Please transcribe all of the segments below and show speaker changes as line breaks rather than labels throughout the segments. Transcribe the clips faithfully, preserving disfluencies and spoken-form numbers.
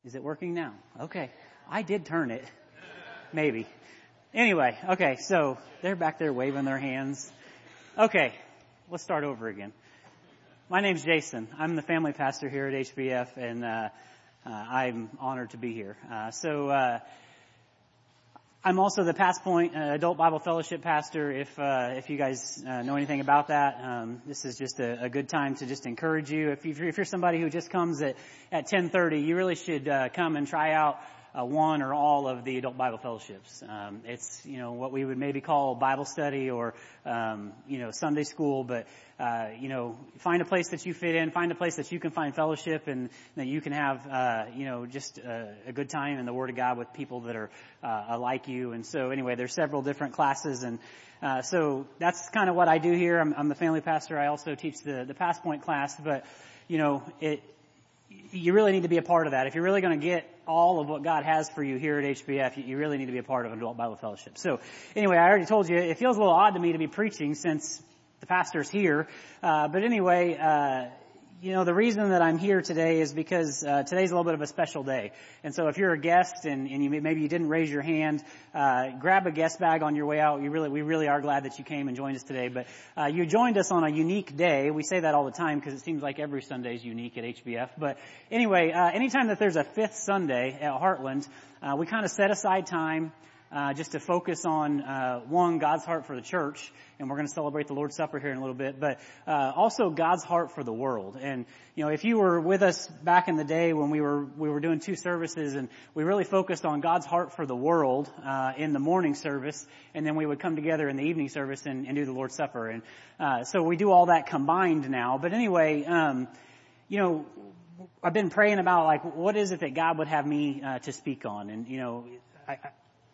Is it working now? Okay. I did turn it. Maybe. Anyway, okay, so they're back there waving their hands. Okay, let's start over again. My name's Jason. I'm the family pastor here at H B F, and uh, uh I'm honored to be here. Uh So uh I'm also the Pass Point uh, Adult Bible Fellowship pastor. If uh, if you guys uh, know anything about that, um, this is just a, a good time to just encourage you. If, you. if you're somebody who just comes at at ten thirty, you really should uh, come and try out uh, one or all of the Adult Bible Fellowships. Um, it's you know what we would maybe call Bible study or um, you know Sunday school, but uh, you know find a place that you fit in, find a place that you can find fellowship, and that you can have uh, you know just a, a good time in the Word of God with people that are uh, like you. And so anyway, there's several different classes, and uh, so that's kind of what I do here. I'm, I'm the family pastor. I also teach the the Pass Point class, but you know it. You really need to be a part of that. If you're really going to get all of what God has for you here at H B F, you really need to be a part of Adult Bible Fellowship. So anyway, I already told you, it feels a little odd to me to be preaching since the pastor's here. Uh, but anyway, uh, you know, the reason that I'm here today is because uh, today's a little bit of a special day. And so if you're a guest and, and you maybe you didn't raise your hand, uh, grab a guest bag on your way out. You really, we really are glad that you came and joined us today. But uh, you joined us on a unique day. We say that all the time because it seems like every Sunday is unique at H B F. But anyway, uh, anytime that there's a fifth Sunday at Heartland, uh, we kind of set aside time Uh, just to focus on, uh, one, God's heart for the church, and we're going to celebrate the Lord's Supper here in a little bit, but, uh, also God's heart for the world. And, you know, if you were with us back in the day when we were, we were doing two services and we really focused on God's heart for the world, uh, in the morning service, and then we would come together in the evening service and, and do the Lord's Supper. And, uh, so we do all that combined now. But anyway, um, you know, I've been praying about, like, what is it that God would have me, uh, to speak on? And, you know, I, I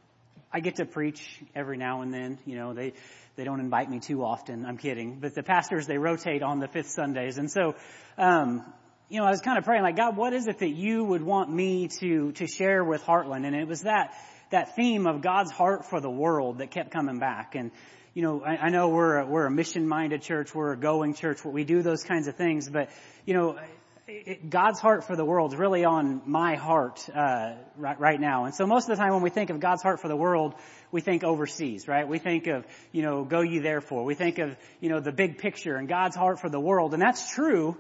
I get to preach every now and then. You know, they, they don't invite me too often. I'm kidding. But the pastors, they rotate on the fifth Sundays. And so, um, you know, I was kind of praying, like, God, what is it that you would want me to, to share with Heartland? And it was that, that theme of God's heart for the world that kept coming back. And, you know, I, I know we're a, we're a mission-minded church. We're a going church where we do those kinds of things. But, you know, It, God's heart for the world is really on my heart uh right, right now. And so most of the time when we think of God's heart for the world, we think overseas, right? We think of, you know, go ye therefore. We think of, you know, the big picture and God's heart for the world. And that's true.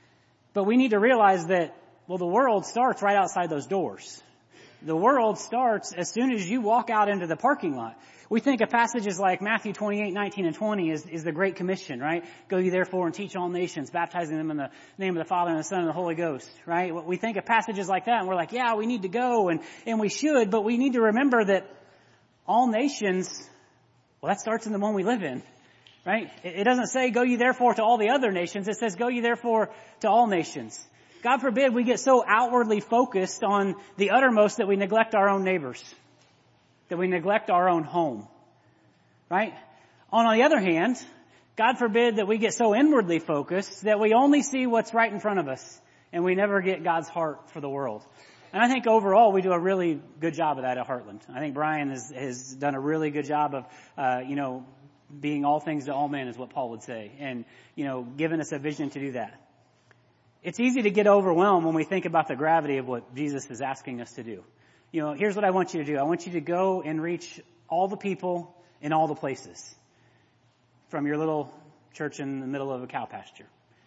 But we need to realize that, well, the world starts right outside those doors. The world starts as soon as you walk out into the parking lot. We think of passages like Matthew twenty-eight, nineteen, and twenty is, is the Great Commission, right? Go ye therefore and teach all nations, baptizing them in the name of the Father and the Son and the Holy Ghost, right? We think of passages like that and we're like, yeah, we need to go and, and we should, but we need to remember that all nations, well, that starts in the one we live in, right? It, it doesn't say go ye therefore to all the other nations. It says go ye therefore to all nations. God forbid we get so outwardly focused on the uttermost that we neglect our own neighbors, that we neglect our own home, right? On the other hand, God forbid that we get so inwardly focused that we only see what's right in front of us and we never get God's heart for the world. And I think overall we do a really good job of that at Heartland. I think Brian has, has done a really good job of, uh, you know, being all things to all men is what Paul would say, and, you know, giving us a vision to do that. It's easy to get overwhelmed when we think about the gravity of what Jesus is asking us to do. You know, here's what I want you to do. I want you to go and reach all the people in all the places from your little church in the middle of a cow pasture.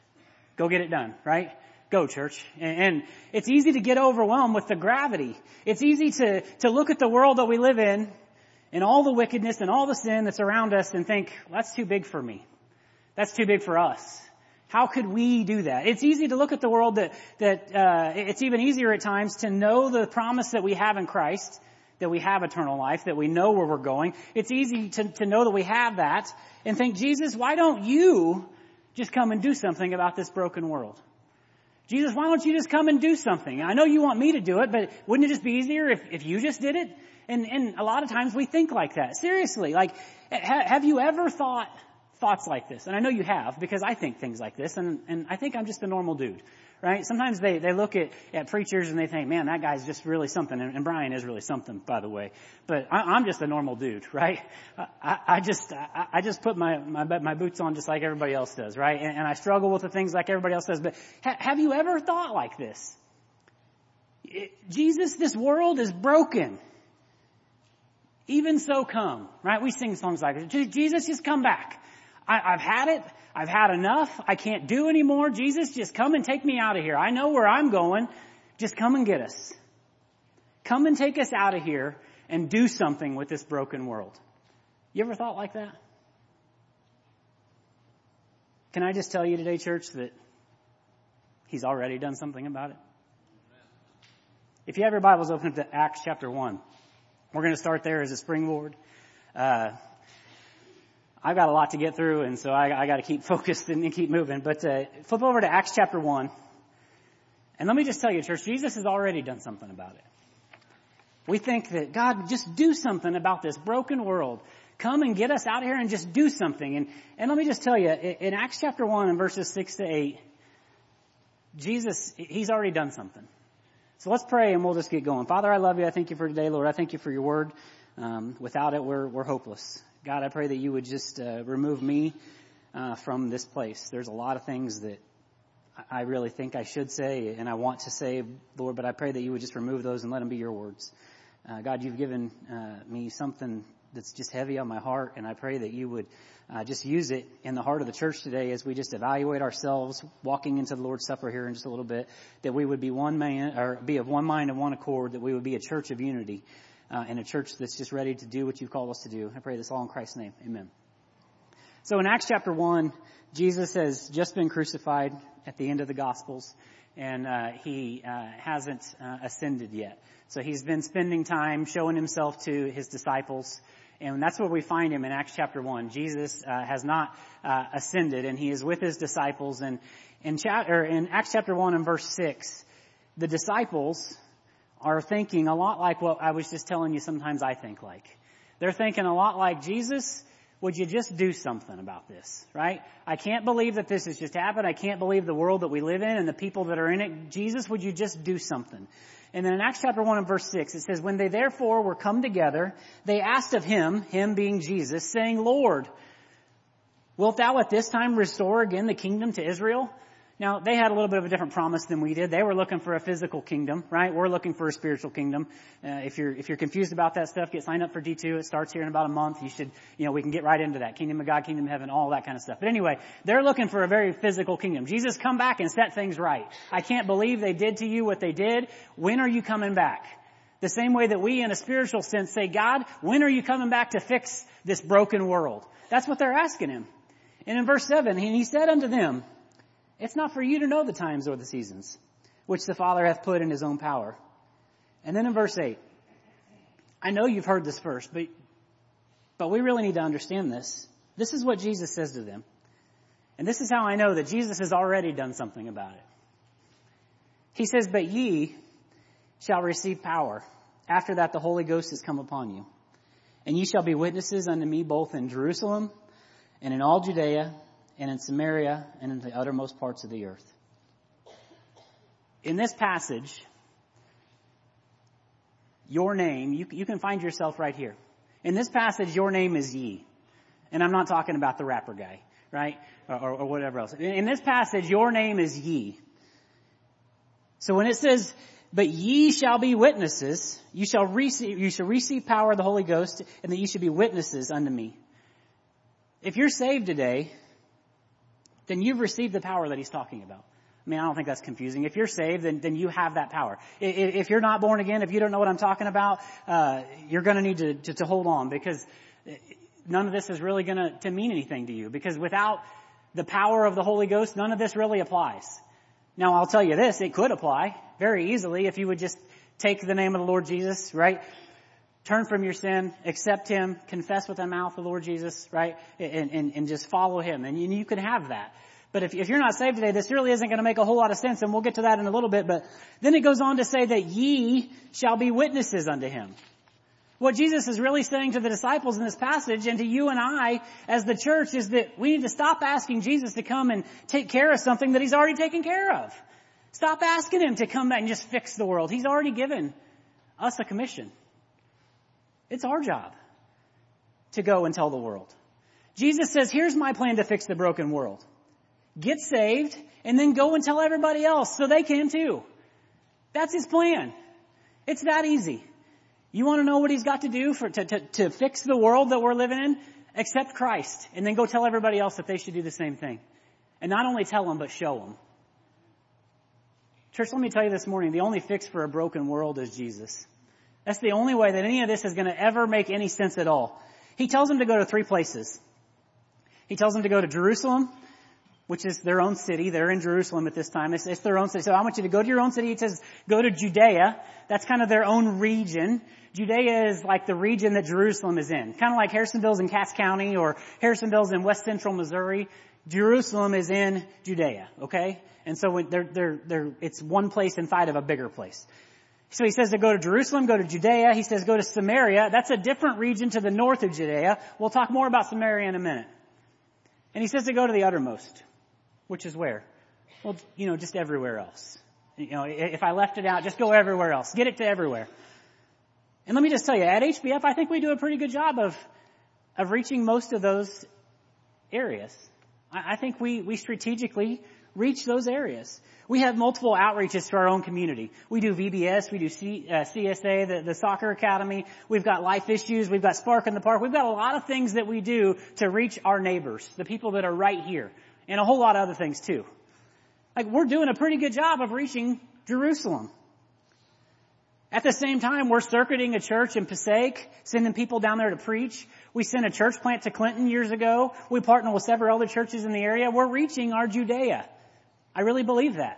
Go get it done, right? Go, church. And, and it's easy to get overwhelmed with the gravity. It's easy to, to look at the world that we live in and all the wickedness and all the sin that's around us and think, well, that's too big for me. That's too big for us. How could we do that? It's easy to look at the world that, that, uh, it's even easier at times to know the promise that we have in Christ, that we have eternal life, that we know where we're going. It's easy to, to know that we have that and think, Jesus, why don't you just come and do something about this broken world? Jesus, why don't you just come and do something? I know you want me to do it, but wouldn't it just be easier if, if you just did it? And, and a lot of times we think like that. Seriously, like, ha, have you ever thought thoughts like this? And I know you have, because I think things like this, and, and I think I'm just a normal dude, right? Sometimes they, they look at, at preachers and they think, man, that guy's just really something. And, and Brian is really something, by the way. But I, I'm just a normal dude, right? I, I just, I, I just put my, my, my boots on just like everybody else does, right? And, and I struggle with the things like everybody else does. But ha, have you ever thought like this? It, Jesus, this world is broken. Even so come, right? We sing songs like this. Jesus, just come back. I, I've had it. I've had enough. I can't do anymore. Jesus, just come and take me out of here. I know where I'm going. Just come and get us. Come and take us out of here and do something with this broken world. You ever thought like that? Can I just tell you today, church, that He's already done something about it? If you have your Bibles, open up to Acts chapter one. We're going to start there as a springboard. Uh, I've got a lot to get through, and so I, I got to keep focused and keep moving. But uh, flip over to Acts chapter one. And let me just tell you, church, Jesus has already done something about it. We think that, God, just do something about this broken world. Come and get us out of here and just do something. And, and let me just tell you, in Acts chapter one and verses six to eight, Jesus, He's already done something. So let's pray and we'll just get going. Father, I love you. I thank you for today, Lord. I thank you for your word. Um, without it, we're, we're hopeless. God, I pray that you would just uh, remove me uh, from this place. There's a lot of things that I really think I should say and I want to say, Lord, but I pray that you would just remove those and let them be your words. Uh, God, you've given uh, me something that's just heavy on my heart, and I pray that you would uh, just use it in the heart of the church today as we just evaluate ourselves, walking into the Lord's Supper here in just a little bit, that we would be one man, or be of one mind and one accord, that we would be a church of unity, uh, and a church that's just ready to do what you've called us to do. I pray this all in Christ's name. Amen. So in Acts chapter one, Jesus has just been crucified at the end of the Gospels, and uh, he uh, hasn't uh, ascended yet. So he's been spending time showing himself to his disciples, and that's where we find him in Acts chapter one. Jesus uh, has not uh, ascended, and he is with his disciples. And in, cha- or in Acts chapter one and verse six, the disciples are thinking a lot like what I was just telling you sometimes I think like. They're thinking a lot like, Jesus, would you just do something about this, right? I can't believe that this has just happened. I can't believe the world that we live in and the people that are in it. Jesus, would you just do something? And then in Acts chapter one and verse six, it says, when they therefore were come together, they asked of him, him being Jesus, saying, Lord, wilt thou at this time restore again the kingdom to Israel? Now, they had a little bit of a different promise than we did. They were looking for a physical kingdom, right? We're looking for a spiritual kingdom. Uh, if you're, if you're confused about that stuff, get signed up for D two. It starts here in about a month. You should, you know, we can get right into that. Kingdom of God, kingdom of heaven, all that kind of stuff. But anyway, they're looking for a very physical kingdom. Jesus, come back and set things right. I can't believe they did to you what they did. When are you coming back? The same way that we, in a spiritual sense, say, God, when are you coming back to fix this broken world? That's what they're asking him. And in verse seven, and he said unto them, it's not for you to know the times or the seasons, which the Father hath put in his own power. And then in verse eight, I know you've heard this first, but, but we really need to understand this. This is what Jesus says to them. And this is how I know that Jesus has already done something about it. He says, but ye shall receive power. After that, the Holy Ghost has come upon you. And ye shall be witnesses unto me both in Jerusalem and in all Judea and in Samaria, and in the uttermost parts of the earth. In this passage, your name, you, you can find yourself right here. In this passage, your name is ye. And I'm not talking about the rapper guy, right? Or, or whatever else. In this passage, your name is ye. So when it says, but ye shall be witnesses, you shall receive, you shall receive power of the Holy Ghost, and that you should be witnesses unto me. If you're saved today, then you've received the power that he's talking about. I mean, I don't think that's confusing. If you're saved, then, then you have that power. If, if you're not born again, if you don't know what I'm talking about, uh, you're going to need to, to, to hold on, because none of this is really going to, to mean anything to you, because without the power of the Holy Ghost, none of this really applies. Now, I'll tell you this, it could apply very easily if you would just take the name of the Lord Jesus, right? Turn from your sin, accept him, confess with thy mouth the Lord Jesus, right? And, and, and just follow him. And you, you can have that. But if, if you're not saved today, this really isn't going to make a whole lot of sense. And we'll get to that in a little bit. But then it goes on to say that ye shall be witnesses unto him. What Jesus is really saying to the disciples in this passage, and to you and I as the church, is that we need to stop asking Jesus to come and take care of something that he's already taken care of. Stop asking him to come back and just fix the world. He's already given us a commission. It's our job to go and tell the world. Jesus says, here's my plan to fix the broken world. Get saved and then go and tell everybody else so they can too. That's his plan. It's that easy. You want to know what he's got to do for to, to, to fix the world that we're living in? Accept Christ and then go tell everybody else that they should do the same thing. And not only tell them, but show them. Church, let me tell you this morning, the only fix for a broken world is Jesus. That's the only way that any of this is going to ever make any sense at all. He tells them to go to three places. He tells them to go to Jerusalem, which is their own city. They're in Jerusalem at this time. It's, it's their own city. So I want you to go to your own city. He says, go to Judea. That's kind of their own region. Judea is like the region that Jerusalem is in. Kind of like Harrisonville's in Cass County or Harrisonville's in West Central Missouri. Jerusalem is in Judea, okay? And so when they're, they're, they're, it's one place inside of a bigger place. So he says to go to Jerusalem, go to Judea. He says go to Samaria. That's a different region to the north of Judea. We'll talk more about Samaria in a minute. And he says to go to the uttermost, which is where? Well, you know, just everywhere else. You know, if I left it out, just go everywhere else. Get it to everywhere. And let me just tell you, at H B F, I think we do a pretty good job of, of reaching most of those areas. I, I think we, we strategically reach those areas. We have multiple outreaches to our own community. We do V B S, we do C, uh, C S A, the, the soccer academy. We've got life issues. We've got Spark in the Park. We've got a lot of things that we do to reach our neighbors, the people that are right here, and a whole lot of other things too. Like, we're doing a pretty good job of reaching Jerusalem. At the same time, we're circuiting a church in Passaic, sending people down there to preach. We sent a church plant to Clinton years ago. We partner with several other churches in the area. We're reaching our Judea. I really believe that.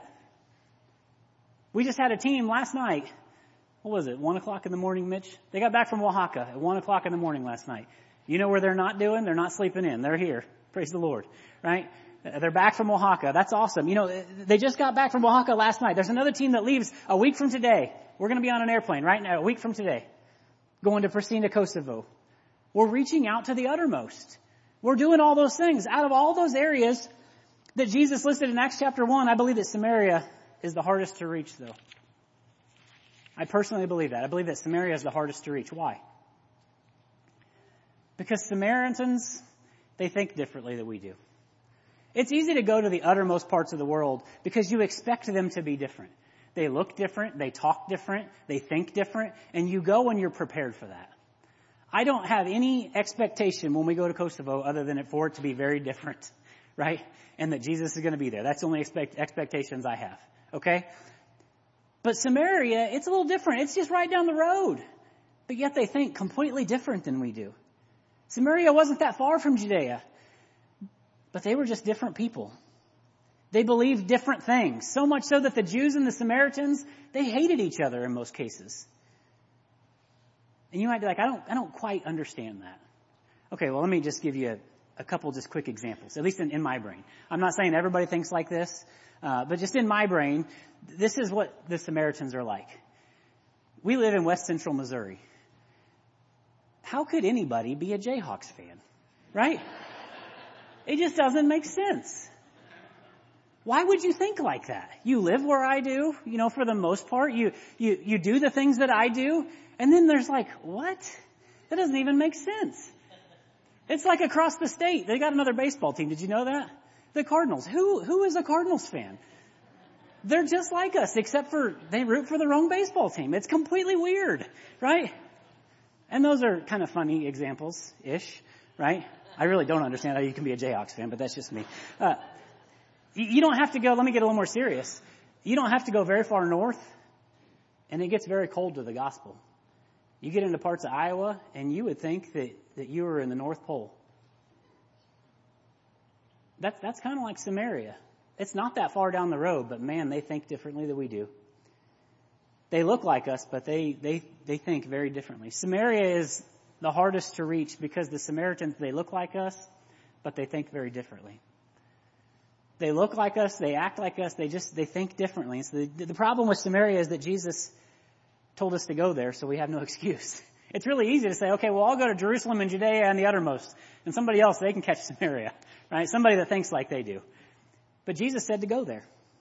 We just had a team last night. What was it? One o'clock in the morning, Mitch? They got back from Oaxaca at one o'clock in the morning last night. You know where they're not doing? They're not sleeping in. They're here. Praise the Lord. Right? They're back from Oaxaca. That's awesome. You know, they just got back from Oaxaca last night. There's another team that leaves a week from today. We're going to be on an airplane right now, a week from today, going to Pristina, Kosovo. We're reaching out to the uttermost. We're doing all those things. Out of all those areas that Jesus listed in Acts chapter one, I believe that Samaria is the hardest to reach, though. I personally believe that. I believe that Samaria is the hardest to reach. Why? Because Samaritans, they think differently than we do. It's easy to go to the uttermost parts of the world because you expect them to be different. They look different, they talk different, they think different, and you go when you're prepared for that. I don't have any expectation when we go to Kosovo other than it for it to be very different, right? And that Jesus is going to be there. That's the only expect, expectations I have, okay? But Samaria, it's a little different. It's just right down the road. But yet they think completely different than we do. Samaria wasn't that far from Judea. But they were just different people. They believed different things. So much so that the Jews and the Samaritans, they hated each other in most cases. And you might be like, I don't, I don't quite understand that. Okay, well, let me just give you a, a couple just quick examples, at least in, in my brain. I'm not saying everybody thinks like this, uh, but just in my brain, this is what the Samaritans are like. We live in West Central Missouri. How could anybody be a Jayhawks fan, right? It just doesn't make sense. Why would you think like that? You live where I do, you know, for the most part. You, you, you do the things that I do. And then there's like, what? That doesn't even make sense. It's like across the state. They got another baseball team. Did you know that? The Cardinals. Who, who is a Cardinals fan? They're just like us, except for they root for the wrong baseball team. It's completely weird, right? And those are kind of funny examples-ish, right? I really don't understand how you can be a Jayhawks fan, but that's just me. Uh, you, you don't have to go, let me get a little more serious. You don't have to go very far north, and it gets very cold to the gospel. You get into parts of Iowa, and you would think that, that you were in the North Pole. That, that's kind of like Samaria. It's not that far down the road, but man, they think differently than we do. They look like us, but they, they, they think very differently. Samaria is the hardest to reach because the Samaritans, they look like us, but they think very differently. They look like us, they act like us, they just, they think differently. And so the, the problem with Samaria is that Jesus told us to go there, so we have no excuse. It's really easy to say, okay, well, I'll go to Jerusalem and Judea and the uttermost, and somebody else, they can catch Samaria, right? Somebody that thinks like they do. But Jesus said to go there.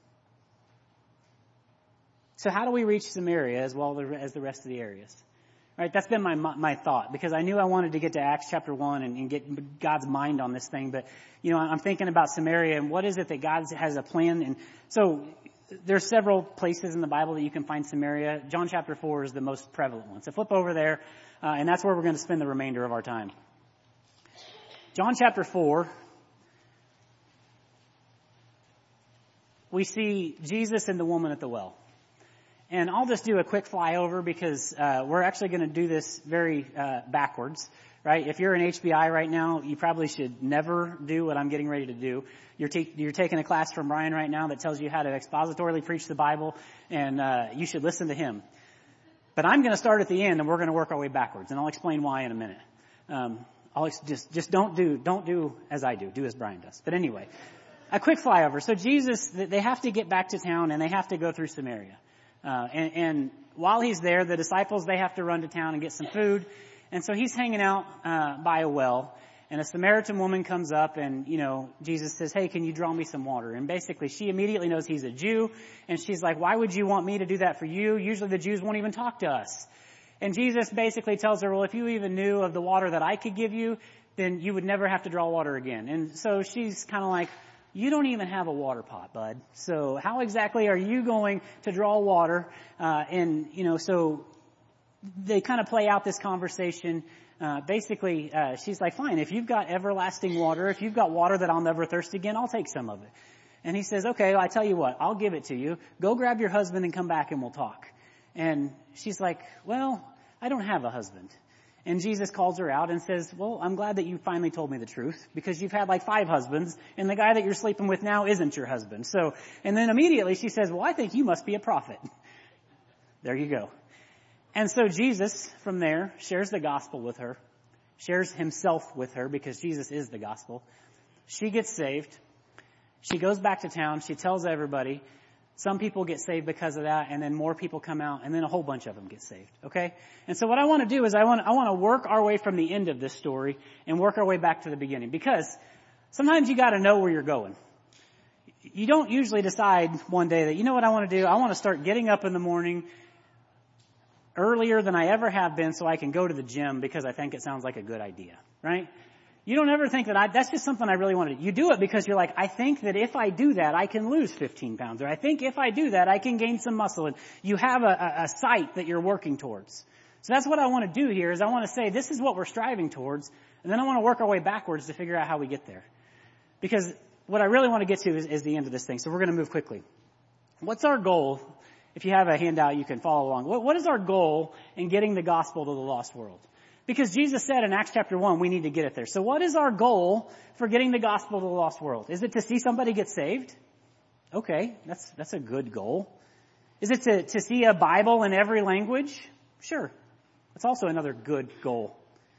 So how do we reach Samaria as well as the rest of the areas? Right, that's been my my thought, because I knew I wanted to get to Acts chapter one and, and get God's mind on this thing. But, you know, I'm thinking about Samaria and what is it that God has a plan. And so there's several places in the Bible that you can find Samaria. John chapter four is the most prevalent one. So flip over there, uh, and that's where we're going to spend the remainder of our time. John chapter four, we see Jesus and the woman at the well. And I'll just do a quick flyover because uh, we're actually going to do this very uh, backwards, right? If you're in H B I right now, you probably should never do what I'm getting ready to do. You're, te- you're taking a class from Brian right now that tells you how to expositorily preach the Bible, and uh, you should listen to him. But I'm going to start at the end, and we're going to work our way backwards, and I'll explain why in a minute. Um, I'll ex- just just don't do don't do as I do. Do as Brian does. But anyway, a quick flyover. So Jesus, they have to get back to town, and they have to go through Samaria. Uh, and, and while he's there, the disciples, they have to run to town and get some food. And so he's hanging out uh, by a well, and a Samaritan woman comes up, and, you know, Jesus says, hey, can you draw me some water? And basically she immediately knows he's a Jew, and she's like, why would you want me to do that for you? Usually the Jews won't even talk to us. And Jesus basically tells her, well, if you even knew of the water that I could give you, then you would never have to draw water again. And so she's kind of like, you don't even have a water pot, bud. So how exactly are you going to draw water? Uh, and, you know, so they kind of play out this conversation. Uh, basically, uh, she's like, fine, if you've got everlasting water, if you've got water that I'll never thirst again, I'll take some of it. And he says, okay, well, I tell you what, I'll give it to you. Go grab your husband and come back and we'll talk. And she's like, well, I don't have a husband. And Jesus calls her out and says, well, I'm glad that you finally told me the truth because you've had like five husbands and the guy that you're sleeping with now isn't your husband. So, and then immediately she says, well, I think you must be a prophet. There you go. And so Jesus from there shares the gospel with her, shares himself with her because Jesus is the gospel. She gets saved. She goes back to town. She tells everybody. Some people get saved because of that, and then more people come out, and then a whole bunch of them get saved, okay? And so what I want to do is I want, I want to work our way from the end of this story and work our way back to the beginning, because sometimes you got to know where you're going. You don't usually decide one day that, you know what I want to do? I want to start getting up in the morning earlier than I ever have been so I can go to the gym because I think it sounds like a good idea, right? You don't ever think that I, that's just something I really want to do. You do it because you're like, I think that if I do that, I can lose fifteen pounds. Or I think if I do that, I can gain some muscle. And you have a, a, a sight that you're working towards. So that's what I want to do here is I want to say, this is what we're striving towards. And then I want to work our way backwards to figure out how we get there. Because what I really want to get to is, is the end of this thing. So we're going to move quickly. What's our goal? If you have a handout, you can follow along. What, what is our goal in getting the gospel to the lost world? Because Jesus said in Acts chapter one, we need to get it there. So what is our goal for getting the gospel to the lost world? Is it to see somebody get saved? Okay, that's that's a good goal. Is it to, to see a Bible in every language? Sure. That's also another good goal.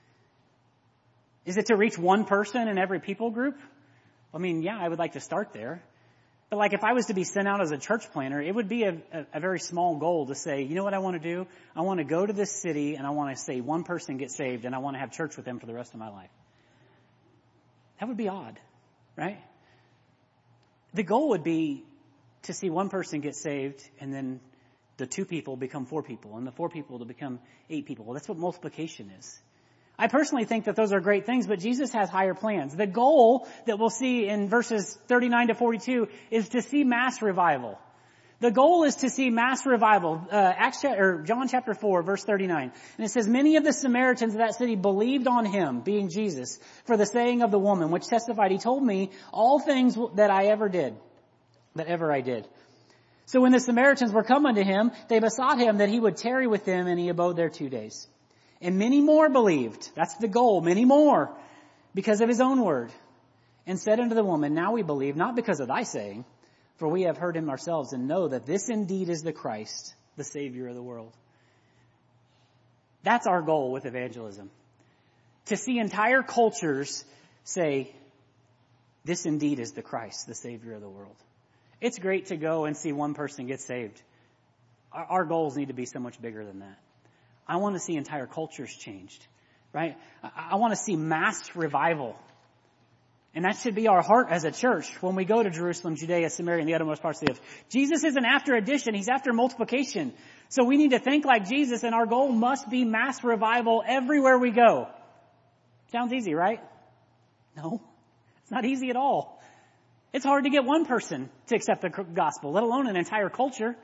Is it to reach one person in every people group? I mean, yeah, I would like to start there. But like if I was to be sent out as a church planner, it would be a, a, a very small goal to say, you know what I want to do? I want to go to this city and I want to say one person gets saved and I want to have church with them for the rest of my life. That would be odd, right? The goal would be to see one person get saved and then the two people become four people and the four people to become eight people. Well, that's what multiplication is. I personally think that those are great things, but Jesus has higher plans. The goal that we'll see in verses thirty-nine to forty-two is to see mass revival. The goal is to see mass revival. Uh, Acts or John chapter four, verse thirty-nine. And it says, many of the Samaritans of that city believed on him, being Jesus, for the saying of the woman, which testified, he told me all things that I ever did, that ever I did. So when the Samaritans were come unto him, they besought him that he would tarry with them, and he abode there two days. And many more believed. That's the goal. Many more. Because of his own word. And said unto the woman, now we believe, not because of thy saying, for we have heard him ourselves and know that this indeed is the Christ, the Savior of the world. That's our goal with evangelism. To see entire cultures say, this indeed is the Christ, the Savior of the world. It's great to go and see one person get saved. Our, our goals need to be so much bigger than that. I want to see entire cultures changed, right? I, I want to see mass revival. And that should be our heart as a church when we go to Jerusalem, Judea, Samaria, and the uttermost parts of the earth. Jesus isn't after addition. He's after multiplication. So we need to think like Jesus, and our goal must be mass revival everywhere we go. Sounds easy, right? No, it's not easy at all. It's hard to get one person to accept the gospel, let alone an entire culture.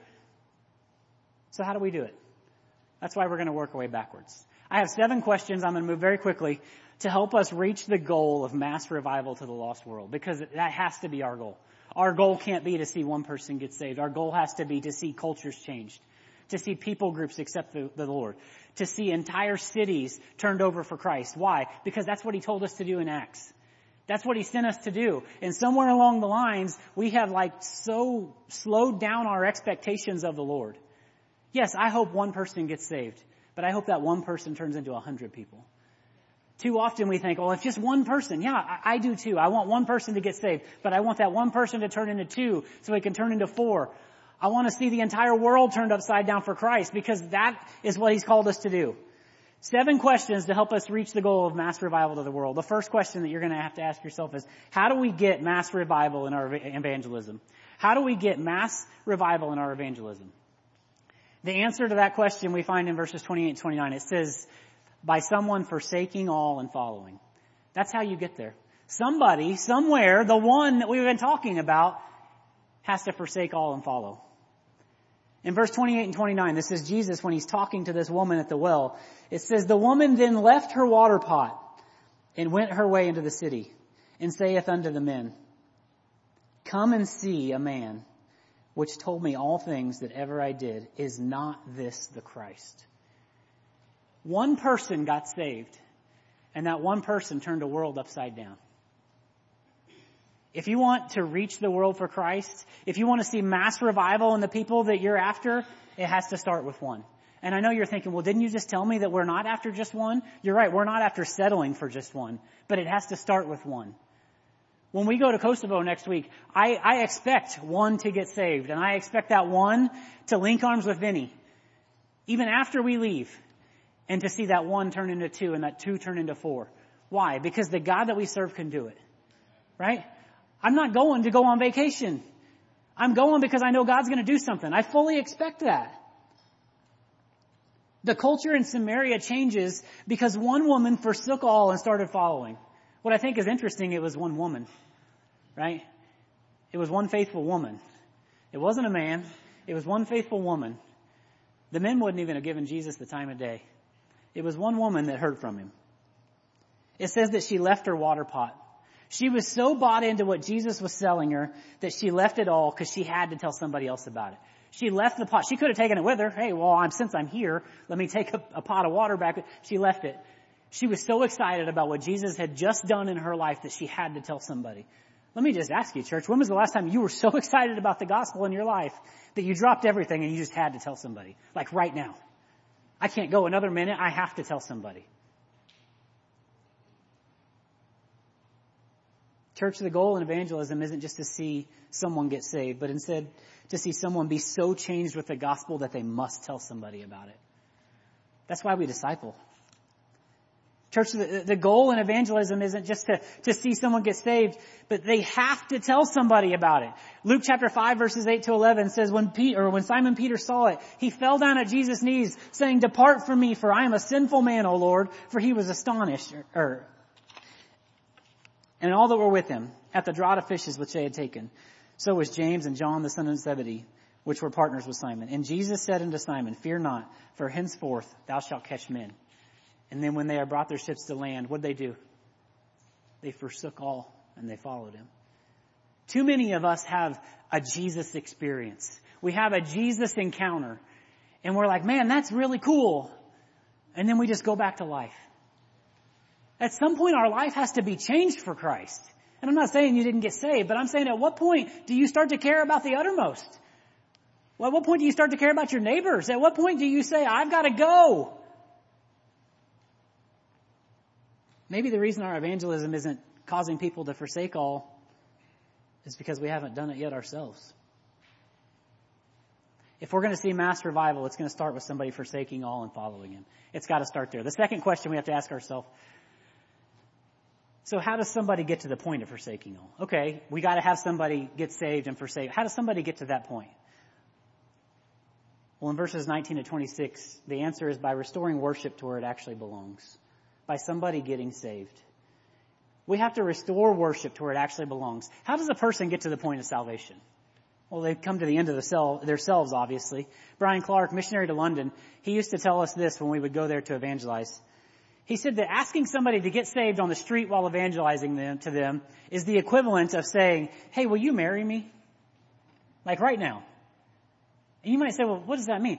So how do we do it? That's why we're going to work our way backwards. I have seven questions. I'm going to move very quickly to help us reach the goal of mass revival to the lost world, because that has to be our goal. Our goal can't be to see one person get saved. Our goal has to be to see cultures changed, to see people groups accept the, the Lord, to see entire cities turned over for Christ. Why? Because that's what he told us to do in Acts. That's what he sent us to do. And somewhere along the lines, we have like so slowed down our expectations of the Lord. Yes, I hope one person gets saved, but I hope that one person turns into a hundred people. Too often we think, well, if just one person, yeah, I, I do too. I want one person to get saved, but I want that one person to turn into two so it can turn into four. I want to see the entire world turned upside down for Christ, because that is what he's called us to do. Seven questions to help us reach the goal of mass revival to the world. The first question that you're going to have to ask yourself is, how do we get mass revival in our evangelism? How do we get mass revival in our evangelism? The answer to that question we find in verses twenty-eight and twenty-nine. It says, by someone forsaking all and following. That's how you get there. Somebody, somewhere, the one that we've been talking about, has to forsake all and follow. In verse twenty-eight and twenty-nine, this is Jesus when he's talking to this woman at the well. It says, the woman then left her water pot and went her way into the city, and saith unto the men, come and see a man which told me all things that ever I did. Is not this the Christ? One person got saved, and that one person turned the world upside down. If you want to reach the world for Christ, if you want to see mass revival in the people that you're after, it has to start with one. And I know you're thinking, well, didn't you just tell me that we're not after just one? You're right, we're not after settling for just one, but it has to start with one. When we go to Kosovo next week, I, I expect one to get saved, and I expect that one to link arms with Vinny, even after we leave, and to see that one turn into two and that two turn into four. Why? Because the God that we serve can do it, right? I'm not going to go on vacation. I'm going because I know God's going to do something. I fully expect that. The culture in Samaria changes because one woman forsook all and started following. What I think is interesting, it was one woman, right? It was one faithful woman. It wasn't a man. It was one faithful woman. The men wouldn't even have given Jesus the time of day. It was one woman that heard from him. It says that she left her water pot. She was so bought into what Jesus was selling her that she left it all because she had to tell somebody else about it. She left the pot. She could have taken it with her. Hey, well, I'm, since I'm here, let me take a, a pot of water back. She left it. She was so excited about what Jesus had just done in her life that she had to tell somebody. Let me just ask you, church, when was the last time you were so excited about the gospel in your life that you dropped everything and you just had to tell somebody? Like right now. I can't go another minute. I have to tell somebody. Church, the goal in evangelism isn't just to see someone get saved, but instead to see someone be so changed with the gospel that they must tell somebody about it. That's why we disciple. Church, the, the goal in evangelism isn't just to, to see someone get saved, but they have to tell somebody about it. Luke chapter five verses eight to eleven says when Peter, or when Simon Peter saw it, he fell down at Jesus' knees saying, depart from me, for I am a sinful man, O Lord, for he was astonished, or, or and all that were with him at the draught of fishes which they had taken. So was James and John the son of Zebedee, which were partners with Simon. And Jesus said unto Simon, fear not, for henceforth thou shalt catch men. And then when they had brought their ships to land, what did they do? They forsook all and they followed him. Too many of us have a Jesus experience. We have a Jesus encounter. And we're like, man, that's really cool. And then we just go back to life. At some point, our life has to be changed for Christ. And I'm not saying you didn't get saved, but I'm saying at what point do you start to care about the uttermost? Well, at what point do you start to care about your neighbors? At what point do you say, I've got to go? Maybe the reason our evangelism isn't causing people to forsake all is because we haven't done it yet ourselves. If we're going to see mass revival, it's going to start with somebody forsaking all and following him. It's got to start there. The second question we have to ask ourselves, so how does somebody get to the point of forsaking all? Okay, we got to have somebody get saved and forsake. How does somebody get to that point? Well, in verses nineteen to twenty-six, the answer is by restoring worship to where it actually belongs. By somebody getting saved. We have to restore worship to where it actually belongs. How does a person get to the point of salvation? Well, they come to the end of the cell, themselves, obviously. Brian Clark, missionary to London, he used to tell us this when we would go there to evangelize. He said that asking somebody to get saved on the street while evangelizing them to them is the equivalent of saying, hey, will you marry me? Like right now. And you might say, well, what does that mean?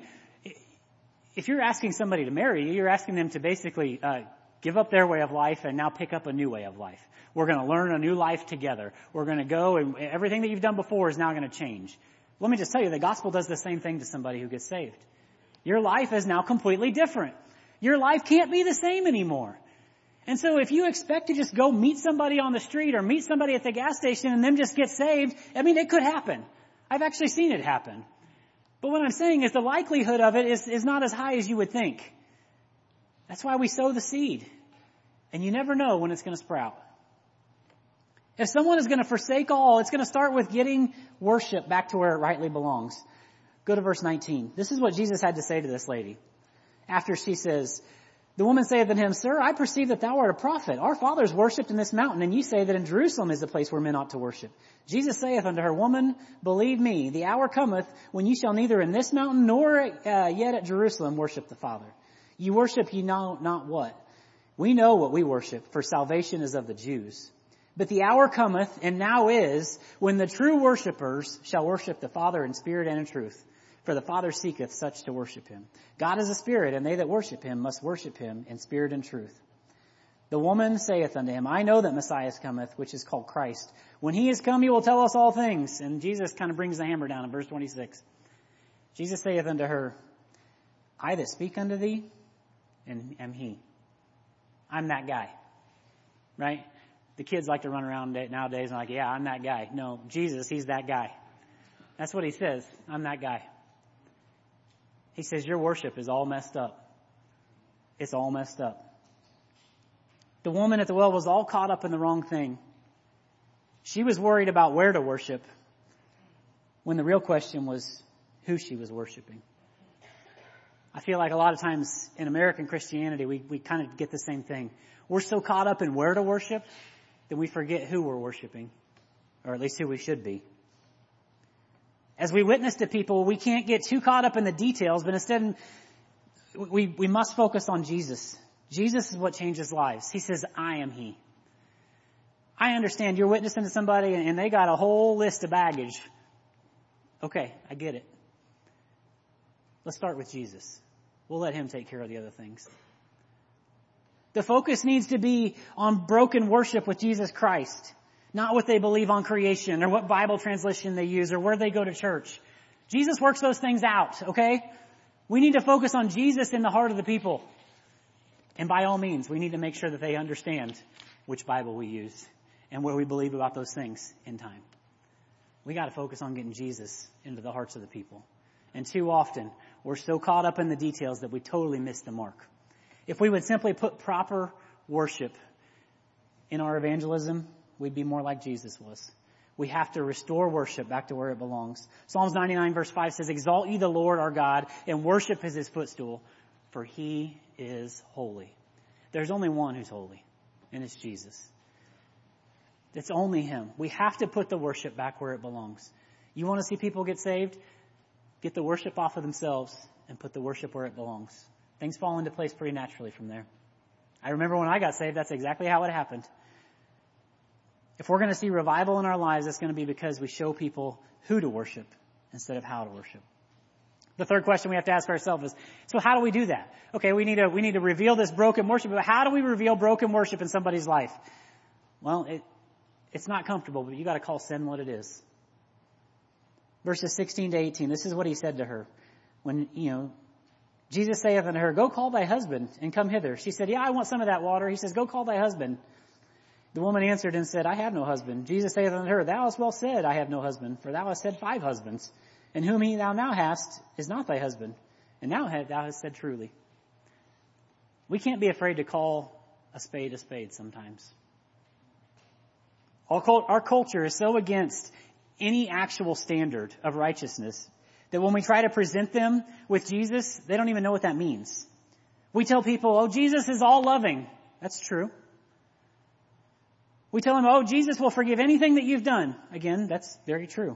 If you're asking somebody to marry you, you're asking them to basically uh, give up their way of life and now pick up a new way of life. We're going to learn a new life together. We're going to go and everything that you've done before is now going to change. Let me just tell you, the gospel does the same thing to somebody who gets saved. Your life is now completely different. Your life can't be the same anymore. And so if you expect to just go meet somebody on the street or meet somebody at the gas station and them just get saved, I mean, it could happen. I've actually seen it happen. But what I'm saying is the likelihood of it is, is not as high as you would think. That's why we sow the seed. And you never know when it's going to sprout. If someone is going to forsake all, it's going to start with getting worship back to where it rightly belongs. Go to verse nineteen. This is what Jesus had to say to this lady. After she says, the woman saith unto him, Sir, I perceive that thou art a prophet. Our fathers worshipped in this mountain, and ye say that in Jerusalem is the place where men ought to worship. Jesus saith unto her, Woman, believe me, the hour cometh when ye shall neither in this mountain nor uh, yet at Jerusalem worship the Father. Ye worship ye know not what. We know what we worship, for salvation is of the Jews. But the hour cometh, and now is, when the true worshipers shall worship the Father in spirit and in truth. For the Father seeketh such to worship him. God is a spirit, and they that worship him must worship him in spirit and truth. The woman saith unto him, I know that Messiah cometh, which is called Christ. When he is come, he will tell us all things. And Jesus kind of brings the hammer down in verse twenty-six. Jesus saith unto her, I that speak unto thee and am he. I'm that guy. Right? The kids like to run around nowadays and like, yeah, I'm that guy. No, Jesus, he's that guy. That's what he says. I'm that guy. He says, your worship is all messed up. It's all messed up. The woman at the well was all caught up in the wrong thing. She was worried about where to worship when the real question was who she was worshiping. I feel like a lot of times in American Christianity, we, we kind of get the same thing. We're so caught up in where to worship that we forget who we're worshiping, or at least who we should be. As we witness to people, we can't get too caught up in the details, but instead we, we must focus on Jesus. Jesus is what changes lives. He says, I am he. I understand you're witnessing to somebody and they got a whole list of baggage. Okay, I get it. Let's start with Jesus. We'll let him take care of the other things. The focus needs to be on broken worship with Jesus Christ. Not what they believe on creation or what Bible translation they use or where they go to church. Jesus works those things out, okay? We need to focus on Jesus in the heart of the people. And by all means, we need to make sure that they understand which Bible we use and what we believe about those things in time. We got to focus on getting Jesus into the hearts of the people. And too often, we're so caught up in the details that we totally miss the mark. If we would simply put proper worship in our evangelism, we'd be more like Jesus was. We have to restore worship back to where it belongs. Psalms ninety-nine verse five says, Exalt ye the Lord our God, and worship is his footstool, for he is holy. There's only one who's holy, and it's Jesus. It's only him. We have to put the worship back where it belongs. You want to see people get saved? Get the worship off of themselves and put the worship where it belongs. Things fall into place pretty naturally from there. I remember when I got saved, that's exactly how it happened. If we're going to see revival in our lives, it's going to be because we show people who to worship instead of how to worship. The third question we have to ask ourselves is, so how do we do that? Okay, we need to, we need to reveal this broken worship, but how do we reveal broken worship in somebody's life? Well, it, it's not comfortable, but you got to call sin what it is. Verses sixteen to eighteen, this is what he said to her. When, you know, Jesus saith unto her, Go call thy husband and come hither. She said, Yeah, I want some of that water. He says, Go call thy husband. The woman answered and said, I have no husband. Jesus saith unto her, Thou hast well said, I have no husband, for thou hast said five husbands, and whom he thou now hast is not thy husband. And now thou hast said truly. We can't be afraid to call a spade a spade sometimes. Our culture is so against any actual standard of righteousness that when we try to present them with Jesus, they don't even know what that means. We tell people, oh, Jesus is all loving. That's true. We tell them, oh, Jesus will forgive anything that you've done. Again, that's very true.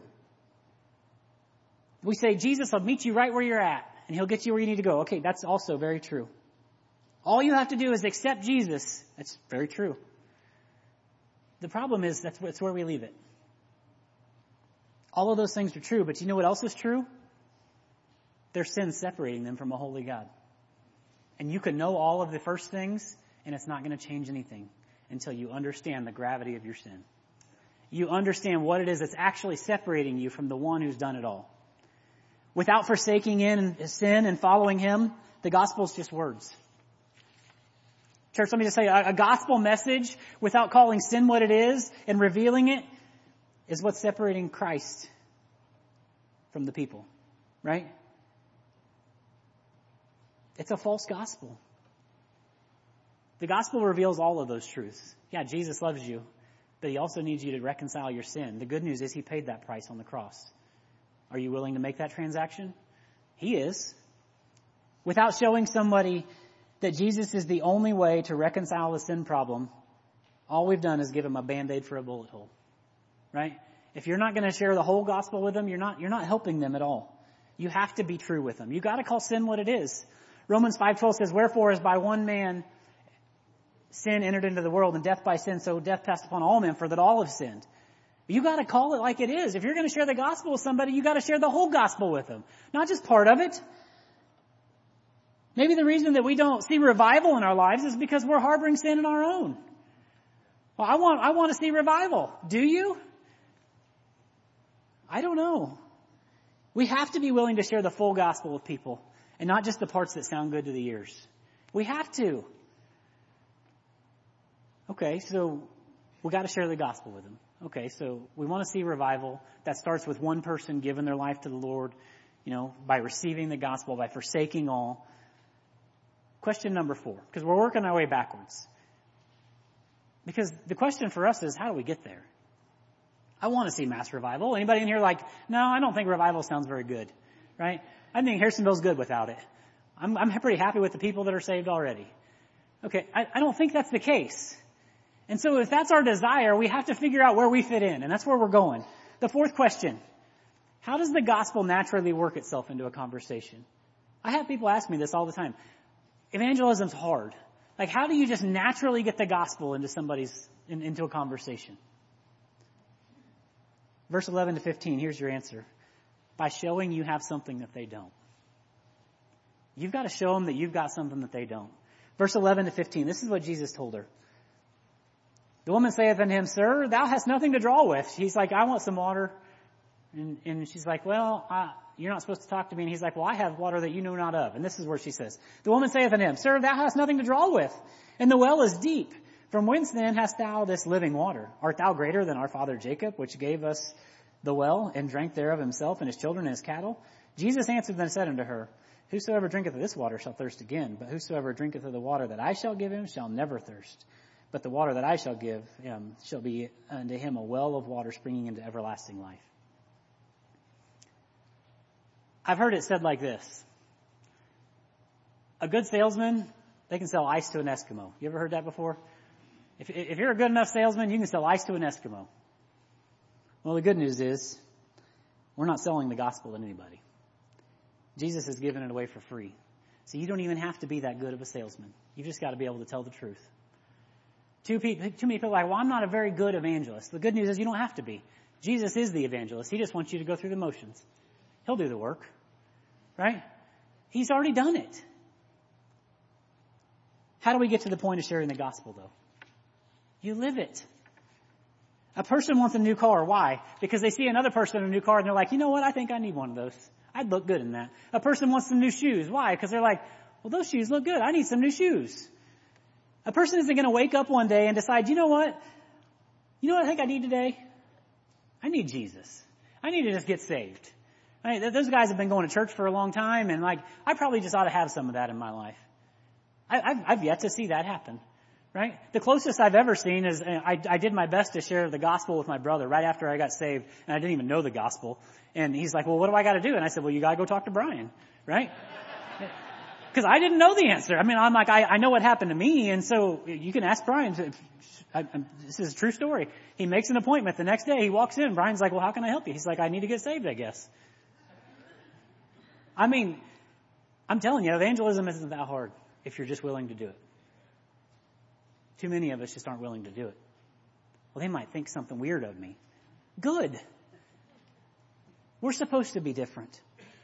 We say, Jesus will meet you right where you're at, and he'll get you where you need to go. Okay, that's also very true. All you have to do is accept Jesus. That's very true. The problem is that's, that's where we leave it. All of those things are true, but you know what else is true? There's sin separating them from a holy God. And you can know all of the first things, and it's not going to change anything until you understand the gravity of your sin. You understand what it is that's actually separating you from the one who's done it all. Without forsaking in sin and following him, the gospel is just words. Church, let me just say, a, a gospel message without calling sin what it is and revealing it is what's separating Christ from the people, right? It's a false gospel. The gospel reveals all of those truths. Yeah, Jesus loves you, but he also needs you to reconcile your sin. The good news is he paid that price on the cross. Are you willing to make that transaction? He is. Without showing somebody that Jesus is the only way to reconcile the sin problem, all we've done is give him a Band-Aid for a bullet hole. Right? If you're not going to share the whole gospel with them, you're not, you're not helping them at all. You have to be true with them. You got to call sin what it is. Romans five twelve says, wherefore as by one man sin entered into the world, and death by sin, so death passed upon all men, for that all have sinned. You got to call it like it is. If you're going to share the gospel with somebody, you got to share the whole gospel with them, not just part of it. Maybe the reason that we don't see revival in our lives is because we're harboring sin in our own. Well, I want, I want to see revival. Do you? I don't know. We have to be willing to share the full gospel with people and not just the parts that sound good to the ears. We have to. Okay, so we got to share the gospel with them. Okay, so we want to see revival. That starts with one person giving their life to the Lord, you know, by receiving the gospel, by forsaking all. Question number four, because we're working our way backwards. Because the question for us is, how do we get there? I want to see mass revival. Anybody in here like, no, I don't think revival sounds very good, right? I think Harrisonville's good without it. I'm, I'm pretty happy with the people that are saved already. Okay, I, I don't think that's the case. And so if that's our desire, we have to figure out where we fit in, and that's where we're going. The fourth question, how does the gospel naturally work itself into a conversation? I have people ask me this all the time. Evangelism's hard. Like, how do you just naturally get the gospel into somebody's, in, into a conversation? Verse eleven to fifteen, here's your answer. By showing you have something that they don't. You've got to show them that you've got something that they don't. Verse eleven to fifteen, this is what Jesus told her. The woman saith unto him, Sir, thou hast nothing to draw with. He's like, I want some water. And, and she's like, well, uh, you're not supposed to talk to me. And he's like, well, I have water that you know not of. And this is where she says, the woman saith unto him, Sir, thou hast nothing to draw with, and the well is deep. From whence then hast thou this living water? Art thou greater than our father Jacob, which gave us the well, and drank thereof himself and his children and his cattle? Jesus answered and said unto her, Whosoever drinketh of this water shall thirst again, but whosoever drinketh of the water that I shall give him shall never thirst. But the water that I shall give him shall be unto him a well of water springing into everlasting life. I've heard it said like this. A good salesman, they can sell ice to an Eskimo. You ever heard that before? If, if you're a good enough salesman, you can sell ice to an Eskimo. Well, the good news is we're not selling the gospel to anybody. Jesus has given it away for free. So you don't even have to be that good of a salesman. You've just got to be able to tell the truth. Too, people, too many people are like, well, I'm not a very good evangelist. The good news is you don't have to be. Jesus is the evangelist. He just wants you to go through the motions. He'll do the work. Right? He's already done it. How do we get to the point of sharing the gospel, though? You live it. A person wants a new car. Why? Because they see another person in a new car and they're like, you know what? I think I need one of those. I'd look good in that. A person wants some new shoes. Why? Because they're like, well, those shoes look good. I need some new shoes. A person isn't going to wake up one day and decide, you know what? You know what I think I need today? I need Jesus. I need to just get saved. I mean, those guys have been going to church for a long time, and like, I probably just ought to have some of that in my life. I, I've, I've yet to see that happen, right? The closest I've ever seen is I, I did my best to share the gospel with my brother right after I got saved, and I didn't even know the gospel. And he's like, well, what do I got to do? And I said, well, you got to go talk to Brian, right? because I didn't know the answer. I mean, I'm like, I, I know what happened to me, and so you can ask Brian. If, I, I, this is a true story. He makes an appointment. The next day, he walks in. Brian's like, well, how can I help you? He's like, I need to get saved, I guess. I mean, I'm telling you, evangelism isn't that hard if you're just willing to do it. Too many of us just aren't willing to do it. Well, they might think something weird of me. Good. We're supposed to be different.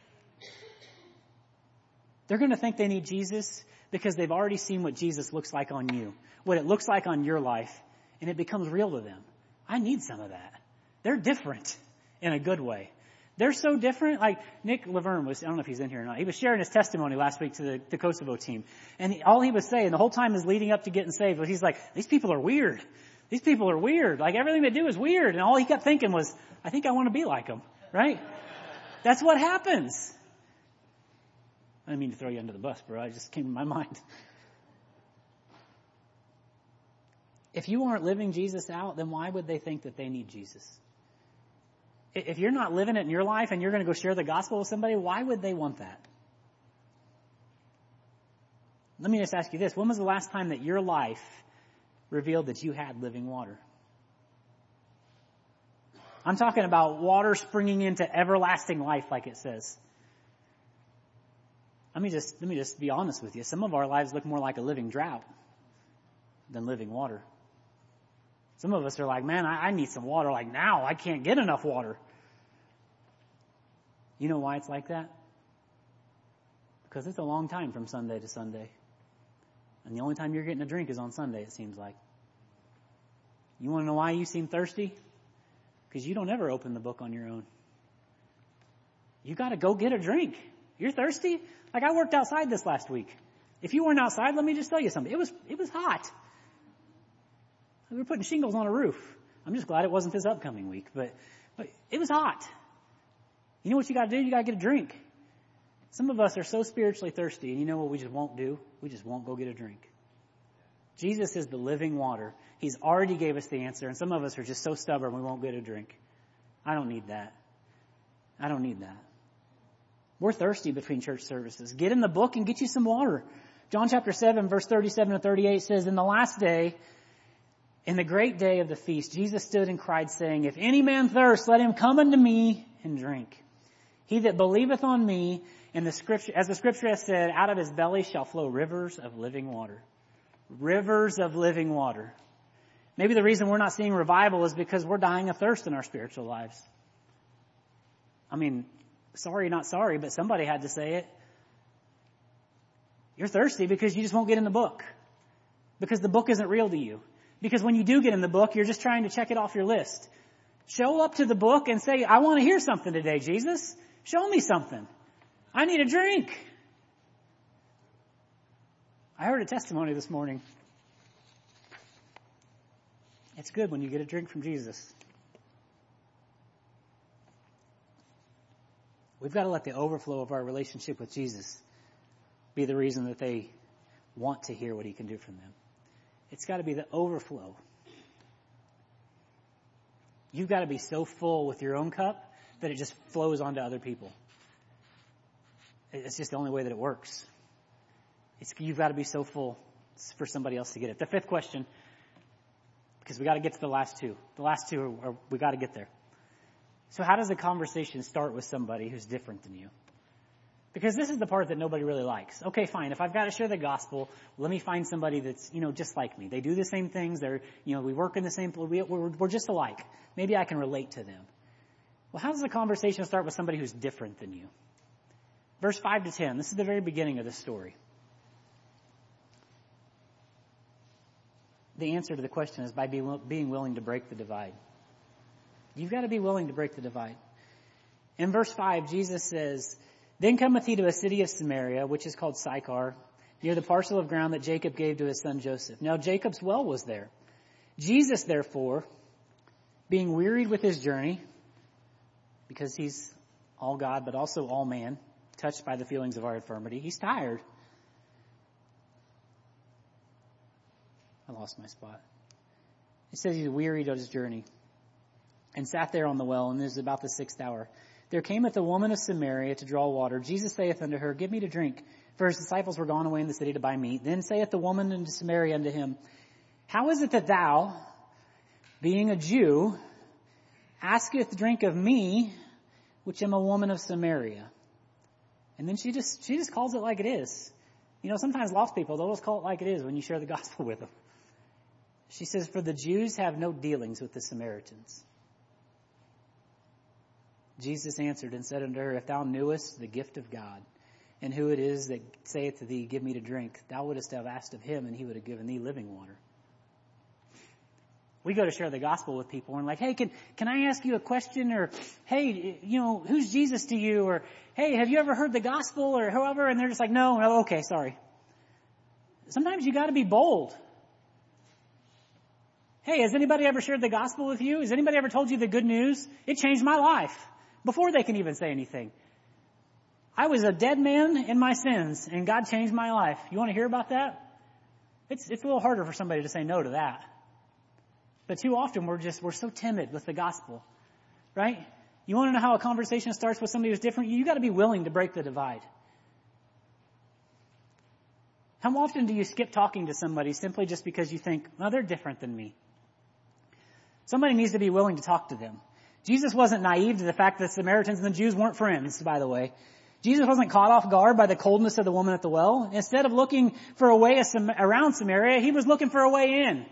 They're going to think they need Jesus because they've already seen what Jesus looks like on you, what it looks like on your life, and it becomes real to them. I need some of that. They're different in a good way. They're so different. Like Nick Laverne was, I don't know if he's in here or not. He was sharing his testimony last week to the, the Kosovo team. And he, all he was saying the whole time is leading up to getting saved was he's like, these people are weird. These people are weird. Like everything they do is weird. And all he kept thinking was, I think I want to be like them. Right? That's what happens. I didn't mean to throw you under the bus, bro. It just came to my mind. If you aren't living Jesus out, then why would they think that they need Jesus? If you're not living it in your life and you're going to go share the gospel with somebody, why would they want that? Let me just ask you this. When was the last time that your life revealed that you had living water? I'm talking about water springing into everlasting life, like it says. Let me just, let me just be honest with you. Some of our lives look more like a living drought than living water. Some of us are like, man, I, I need some water like now. I can't get enough water. You know why it's like that? Because it's a long time from Sunday to Sunday. And the only time you're getting a drink is on Sunday, it seems like. You want to know why you seem thirsty? Because you don't ever open the book on your own. You got to go get a drink. You're thirsty? Like I worked outside this last week. If you weren't outside, let me just tell you something. It was, it was hot. We were putting shingles on a roof. I'm just glad it wasn't this upcoming week, but, but it was hot. You know what you got to do? You got to get a drink. Some of us are so spiritually thirsty, and you know what we just won't do? We just won't go get a drink. Jesus is the living water. He's already gave us the answer, and some of us are just so stubborn we won't get a drink. I don't need that. I don't need that. We're thirsty between church services. Get in the book and get you some water. John chapter seven, verse thirty-seven to thirty-eight says, in the last day, in the great day of the feast, Jesus stood and cried, saying, if any man thirst, let him come unto me and drink. He that believeth on me, and the scripture, as the scripture has said, out of his belly shall flow rivers of living water. Rivers of living water. Maybe the reason we're not seeing revival is because we're dying of thirst in our spiritual lives. I mean, sorry, not sorry, but somebody had to say it. You're thirsty because you just won't get in the book. Because the book isn't real to you. Because when you do get in the book, you're just trying to check it off your list. Show up to the book and say, I want to hear something today, Jesus. Show me something. I need a drink. I heard a testimony this morning. It's good when you get a drink from Jesus. We've got to let the overflow of our relationship with Jesus be the reason that they want to hear what he can do for them. It's got to be the overflow. You've got to be so full with your own cup that it just flows onto other people. It's just the only way that it works. It's, you've got to be so full for somebody else to get it. The fifth question, because we got to get to the last two. The last two, are, are, we got to get there. So how does a conversation start with somebody who's different than you? Because this is the part that nobody really likes. Okay, fine. If I've got to share the gospel, let me find somebody that's, you know, just like me. They do the same things. They're, you know, we work in the same, we, we're, we're just alike. Maybe I can relate to them. Well, how does a conversation start with somebody who's different than you? Verse five to ten. This is the very beginning of the story. The answer to the question is by being willing to break the divide. You've got to be willing to break the divide. In verse five, Jesus says, then cometh he to a city of Samaria, which is called Sychar, near the parcel of ground that Jacob gave to his son Joseph. Now Jacob's well was there. Jesus, therefore, being wearied with his journey, because he's all God, but also all man, touched by the feelings of our infirmity, he's tired. I lost my spot. It says he's wearied of his journey and sat there on the well, and it was about the sixth hour. There cometh a woman of Samaria to draw water. Jesus saith unto her, Give me to drink. For his disciples were gone away in the city to buy meat. Then saith the woman unto Samaria unto him, How is it that thou, being a Jew, asketh drink of me, which am a woman of Samaria? And then she just, she just calls it like it is. You know, sometimes lost people, they'll just call it like it is when you share the gospel with them. She says, For the Jews have no dealings with the Samaritans. Jesus answered and said unto her, If thou knewest the gift of God, and who it is that saith to thee, Give me to drink, thou wouldest have asked of him, and he would have given thee living water. We go to share the gospel with people, and like, hey, can can I ask you a question? Or, hey, you know, who's Jesus to you? Or, hey, have you ever heard the gospel? Or however, and they're just like, no, no, okay, sorry. Sometimes you got to be bold. Hey, has anybody ever shared the gospel with you? Has anybody ever told you the good news? It changed my life. Before they can even say anything. I was a dead man in my sins, and God changed my life. You want to hear about that? It's it's a little harder for somebody to say no to that. But too often we're just, we're so timid with the gospel. Right? You want to know how a conversation starts with somebody who's different? You got to be willing to break the divide. How often do you skip talking to somebody simply just because you think, well, they're different than me? Somebody needs to be willing to talk to them. Jesus wasn't naive to the fact that the Samaritans and the Jews weren't friends, by the way. Jesus wasn't caught off guard by the coldness of the woman at the well. Instead of looking for a way around Samaria, he was looking for a way in.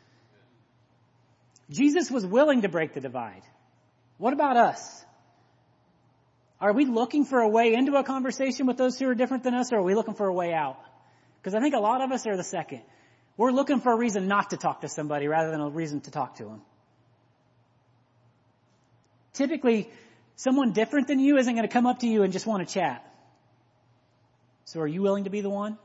Jesus was willing to break the divide. What about us? Are we looking for a way into a conversation with those who are different than us, or are we looking for a way out? Because I think a lot of us are the second. We're looking for a reason not to talk to somebody rather than a reason to talk to them. Typically, someone different than you isn't going to come up to you and just want to chat. So are you willing to be the one?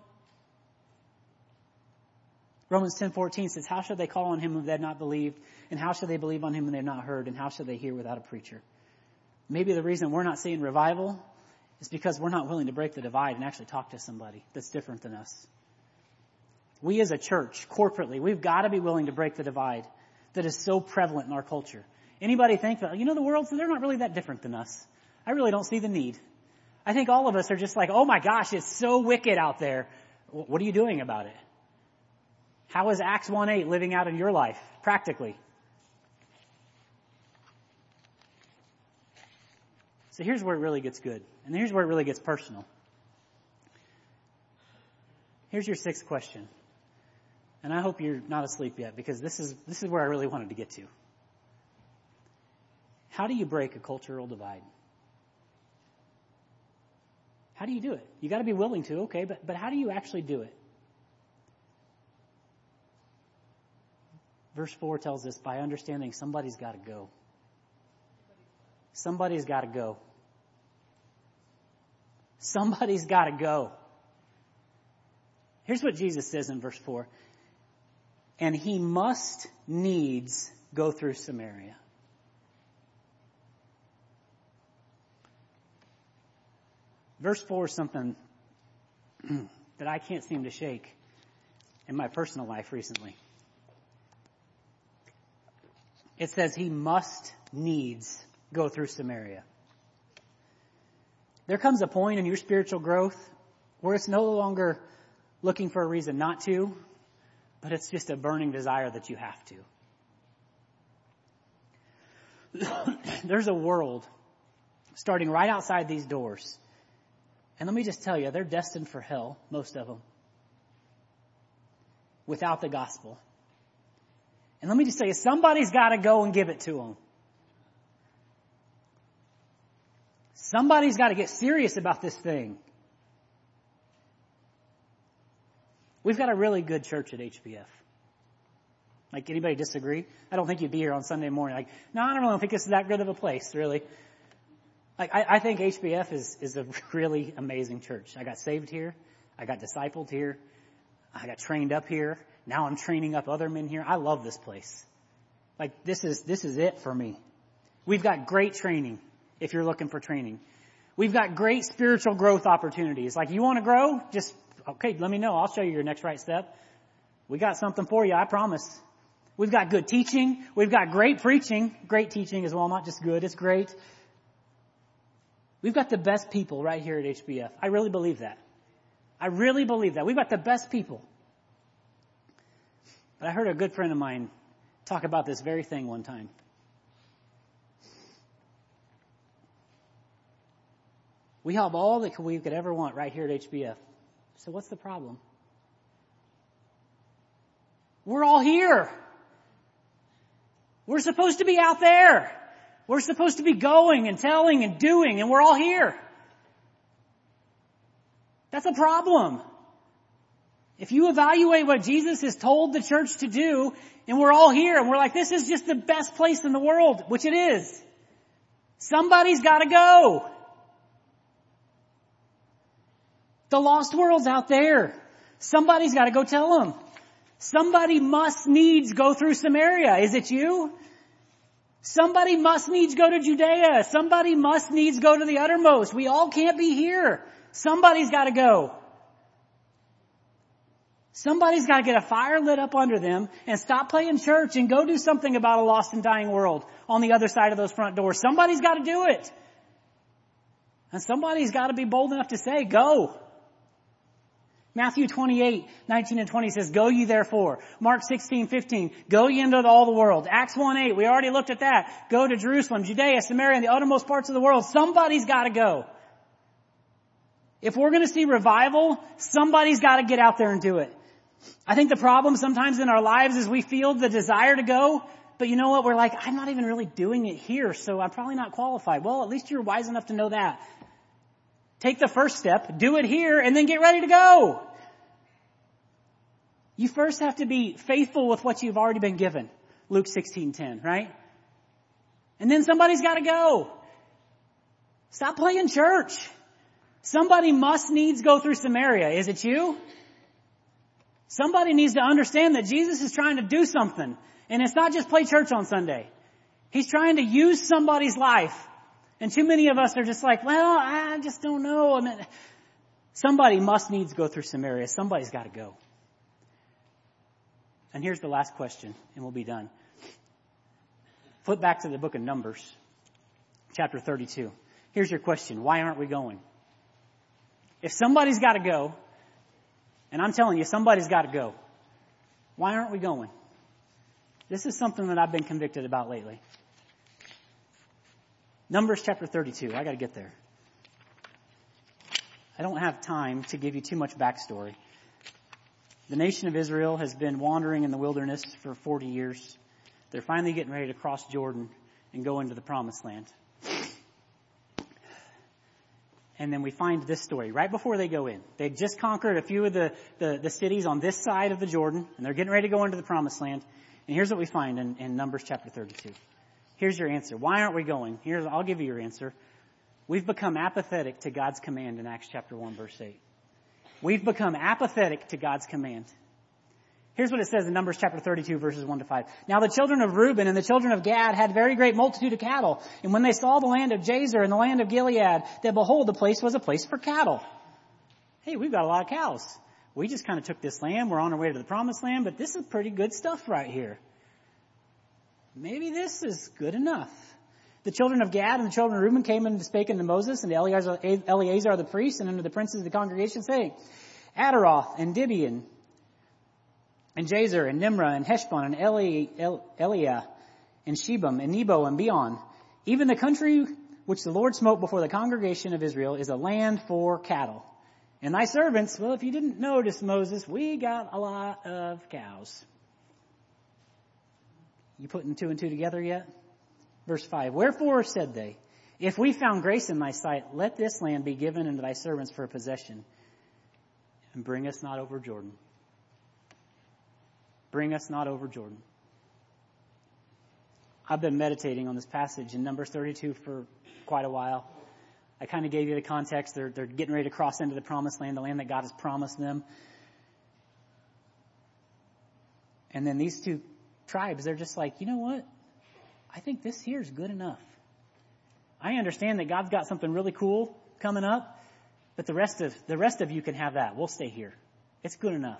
Romans ten fourteen says, How shall they call on him whom they have not believed? And how shall they believe on him whom they have not heard? And how shall they hear without a preacher? Maybe the reason we're not seeing revival is because we're not willing to break the divide and actually talk to somebody that's different than us. We as a church, corporately, we've got to be willing to break the divide that is so prevalent in our culture. Anybody think that, you know, the world, they're not really that different than us. I really don't see the need. I think all of us are just like, oh my gosh, it's so wicked out there. What are you doing about it? How is Acts one eight living out in your life, practically? So here's where it really gets good. And here's where it really gets personal. Here's your sixth question. And I hope you're not asleep yet, because this is this is where I really wanted to get to. How do you break a cultural divide? How do you do it? You got to be willing to, okay, but, but how do you actually do it? Verse four tells us, by understanding somebody's got to go. Somebody's got to go. Somebody's got to go. Here's what Jesus says in verse four. And he must needs go through Samaria. Verse four is something that I can't seem to shake in my personal life recently. It says he must needs go through Samaria. There comes a point in your spiritual growth where it's no longer looking for a reason not to, but it's just a burning desire that you have to. There's a world starting right outside these doors. And let me just tell you, they're destined for hell, most of them, without the gospel. And let me just tell you, somebody's got to go and give it to them. Somebody's got to get serious about this thing. We've got a really good church at H B F. Like, anybody disagree? I don't think you'd be here on Sunday morning. Like, no, I don't know. I think this is that good of a place, really. Like, I, I think H B F is, is a really amazing church. I got saved here. I got discipled here. I got trained up here. Now I'm training up other men here. I love this place. Like, this is, this is it for me. We've got great training if you're looking for training. We've got great spiritual growth opportunities. Like, you want to grow? Just, okay, let me know. I'll show you your next right step. We got something for you, I promise. We've got good teaching. We've got great preaching. Great teaching as well, not just good. It's great. We've got the best people right here at H B F. I really believe that. I really believe that. We've got the best people. But I heard a good friend of mine talk about this very thing one time. We have all that we could ever want right here at H B F. So what's the problem? We're all here. We're supposed to be out there. We're supposed to be going and telling and doing, and we're all here. That's a problem. If you evaluate what Jesus has told the church to do, and we're all here, and we're like, this is just the best place in the world, which it is. Somebody's got to go. The lost world's out there. Somebody's got to go tell them. Somebody must needs go through Samaria. Is it you? Somebody must needs go to Judea. Somebody must needs go to the uttermost. We all can't be here. Somebody's got to go. Somebody's got to get a fire lit up under them and stop playing church and go do something about a lost and dying world on the other side of those front doors. Somebody's got to do it. And somebody's got to be bold enough to say, go. Matthew twenty-eight, nineteen and twenty says, go ye therefore. Mark sixteen, fifteen, go ye into all the world. Acts one, eight, we already looked at that. Go to Jerusalem, Judea, Samaria, and the uttermost parts of the world. Somebody's got to go. If we're going to see revival, somebody's got to get out there and do it. I think the problem sometimes in our lives is we feel the desire to go, but you know what? We're like, I'm not even really doing it here, so I'm probably not qualified. Well, at least you're wise enough to know that. Take the first step, do it here, and then get ready to go. You first have to be faithful with what you've already been given. Luke sixteen ten, right? And then somebody's got to go. Stop playing church. Somebody must needs go through Samaria. Is it you? Somebody needs to understand that Jesus is trying to do something. And it's not just play church on Sunday. He's trying to use somebody's life. And too many of us are just like, well, I just don't know. I mean, somebody must needs go through Samaria. Somebody's got to go. And here's the last question, and we'll be done. Flip back to the book of Numbers, chapter thirty-two. Here's your question. Why aren't we going? If somebody's got to go, and I'm telling you, somebody's got to go, why aren't we going? This is something that I've been convicted about lately. Numbers chapter thirty-two. I got to get there. I don't have time to give you too much backstory. The nation of Israel has been wandering in the wilderness for forty years. They're finally getting ready to cross Jordan and go into the promised land. And then we find this story right before they go in. They've just conquered a few of the, the, the cities on this side of the Jordan, and they're getting ready to go into the promised land. And here's what we find in, in Numbers chapter thirty-two. Here's your answer. Why aren't we going? Here's, I'll give you your answer. We've become apathetic to God's command in Acts chapter one, verse eight. We've become apathetic to God's command. Here's what it says in Numbers chapter thirty-two, verses one to five. Now the children of Reuben and the children of Gad had very great multitude of cattle. And when they saw the land of Jazer and the land of Gilead, that behold, the place was a place for cattle. Hey, we've got a lot of cows. We just kind of took this land. We're on our way to the promised land, but this is pretty good stuff right here. Maybe this is good enough. The children of Gad and the children of Reuben came and spake unto Moses and to Eleazar, Eleazar the priest and unto the princes of the congregation, saying, Adaroth and Dibion and Jazer and Nimrah and Heshbon and Eli, El, Eliah and Shebam and Nebo and Beon, even the country which the Lord smote before the congregation of Israel is a land for cattle. And thy servants, well, if you didn't notice, Moses, we got a lot of cows. You putting two and two together yet? Verse five, wherefore said they, if we found grace in thy sight, let this land be given unto thy servants for a possession, and bring us not over Jordan. Bring us not over Jordan. I've been meditating on this passage in Numbers thirty-two for quite a while. I kind of gave you the context. They're, they're getting ready to cross into the promised land, the land that God has promised them. And then these two tribes, they're just like, you know what? I think this here is good enough. I understand that God's got something really cool coming up, but the rest of the rest of you can have that. We'll stay here. It's good enough.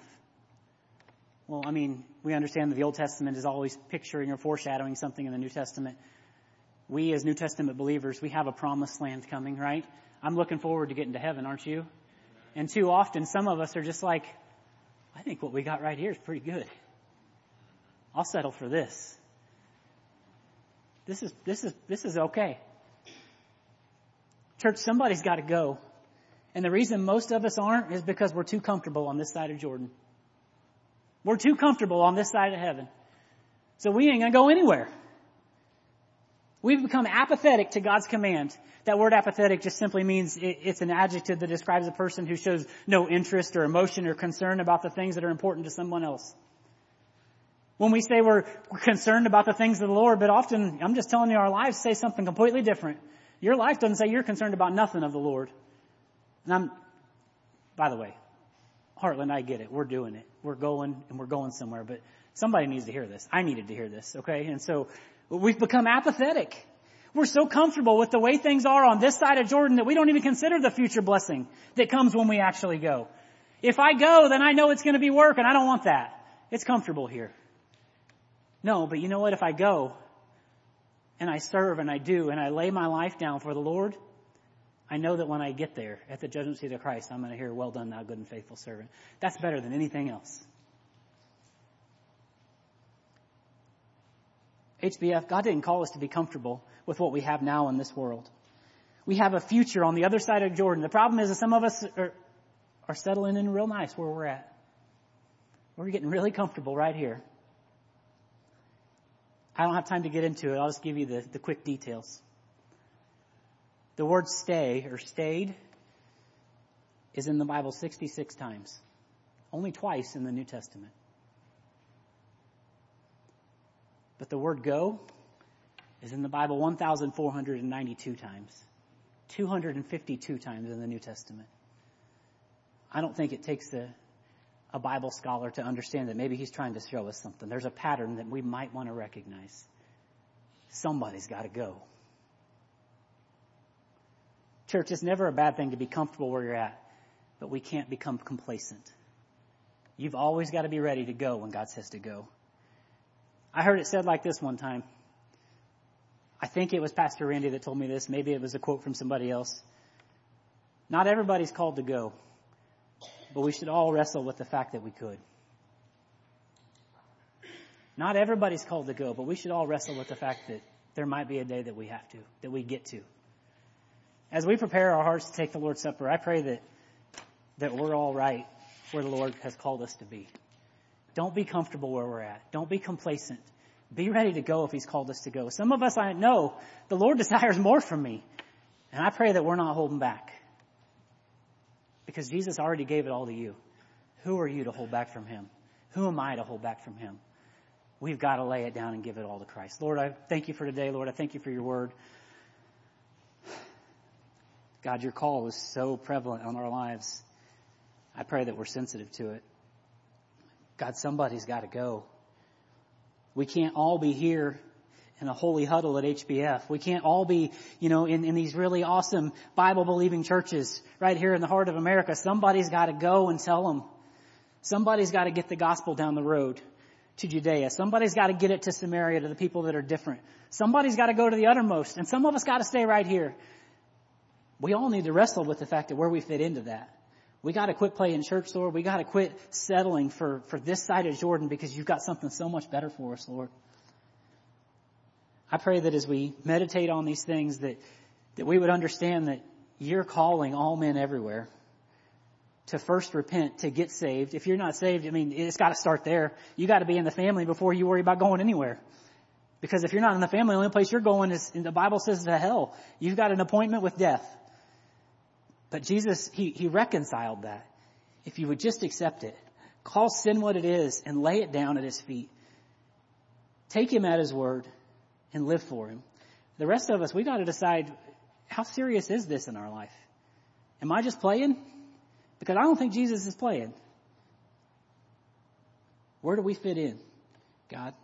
Well, I mean, we understand that the Old Testament is always picturing or foreshadowing something in the New Testament. We as New Testament believers, we have a promised land coming, right? I'm looking forward to getting to heaven, aren't you? And too often, some of us are just like, I think what we got right here is pretty good. I'll settle for this. This is, this is, this is okay. Church, somebody's got to go. And the reason most of us aren't is because we're too comfortable on this side of Jordan. We're too comfortable on this side of heaven. So we ain't going to go anywhere. We've become apathetic to God's command. That word apathetic just simply means it's an adjective that describes a person who shows no interest or emotion or concern about the things that are important to someone else. When we say we're concerned about the things of the Lord, but often, I'm just telling you, our lives say something completely different. Your life doesn't say you're concerned about nothing of the Lord. And I'm, by the way, Heartland, I get it. We're doing it. We're going and we're going somewhere, but somebody needs to hear this. I needed to hear this, okay? And so we've become apathetic. We're so comfortable with the way things are on this side of Jordan that we don't even consider the future blessing that comes when we actually go. If I go, then I know it's going to be work, and I don't want that. It's comfortable here. No, but you know what? If I go and I serve and I do and I lay my life down for the Lord, I know that when I get there at the judgment seat of Christ, I'm going to hear, well done, thou good and faithful servant. That's better than anything else. H B F, God didn't call us to be comfortable with what we have now in this world. We have a future on the other side of Jordan. The problem is that some of us are, are settling in real nice where we're at. We're getting really comfortable right here. I don't have time to get into it. I'll just give you the, the quick details. The word stay or stayed is in the Bible sixty-six times. Only twice in the New Testament. But the word go is in the Bible one thousand four hundred ninety-two times. two hundred fifty-two times in the New Testament. I don't think it takes a, a Bible scholar to understand that maybe he's trying to show us something. There's a pattern that we might want to recognize. Somebody's got to go. Church, it's never a bad thing to be comfortable where you're at, but we can't become complacent. You've always got to be ready to go when God says to go. I heard it said like this one time. I think it was Pastor Randy that told me this. Maybe it was a quote from somebody else. Not everybody's called to go, but we should all wrestle with the fact that we could. Not everybody's called to go, but we should all wrestle with the fact that there might be a day that we have to, that we get to. As we prepare our hearts to take the Lord's Supper, I pray that, that we're all right where the Lord has called us to be. Don't be comfortable where we're at. Don't be complacent. Be ready to go if He's called us to go. Some of us, I know, the Lord desires more from me. And I pray that we're not holding back. Because Jesus already gave it all to you. Who are you to hold back from Him? Who am I to hold back from Him? We've got to lay it down and give it all to Christ. Lord, I thank you for today. Lord, I thank you for your word. God, your call is so prevalent on our lives. I pray that we're sensitive to it. God, somebody's got to go. We can't all be here in a holy huddle at H B F. We can't all be, you know, in, in these really awesome Bible-believing churches right here in the heart of America. Somebody's got to go and tell them. Somebody's got to get the gospel down the road to Judea. Somebody's got to get it to Samaria, to the people that are different. Somebody's got to go to the uttermost. And some of us got to stay right here. We all need to wrestle with the fact that where we fit into that. We got to quit playing church, Lord. We got to quit settling for, for this side of Jordan because you've got something so much better for us, Lord. I pray that as we meditate on these things that, that we would understand that you're calling all men everywhere to first repent, to get saved. If you're not saved, I mean, it's got to start there. You got to be in the family before you worry about going anywhere. Because if you're not in the family, the only place you're going is, the Bible says, to hell. You've got an appointment with death. But Jesus, he, he reconciled that. If you would just accept it, call sin what it is and lay it down at His feet. Take Him at His word and live for Him. The rest of us, we got to decide, how serious is this in our life? Am I just playing? Because I don't think Jesus is playing. Where do we fit in, God?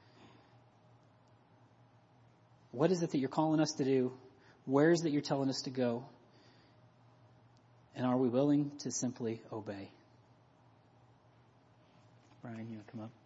What is it that you're calling us to do? Where is it that you're telling us to go? And are we willing to simply obey? Brian, you want to come up?